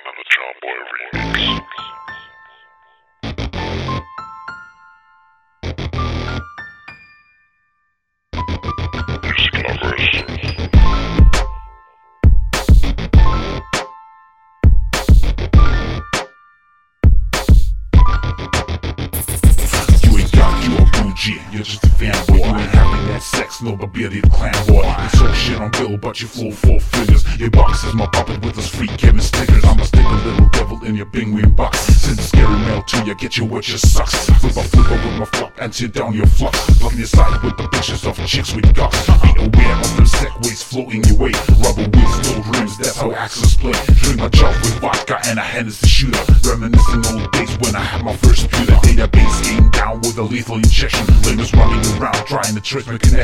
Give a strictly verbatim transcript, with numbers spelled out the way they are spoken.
on the John Boy remix. Music lovers. You're just a fanboy, you ain't having that sex, no ability to clan boy. You talk shit on bill, but you flow four figures. Your box is my puppet with those free Kevin stickers. I'ma stick a little devil in your bing wing box. Send a scary mail to you, get you what you sucks. Flip a flipper with my flop and tear down your flux. Plug your side with the pictures of chicks with guts. Be aware of the segways floating your way. Rubber wheels, gold rims, that's how axles play. Drink my jug with vodka and a Hennessy shooter. Reminiscing old days when I had my first computer. Database game down with a lethal injection. Lamers running around trying to trace my connection.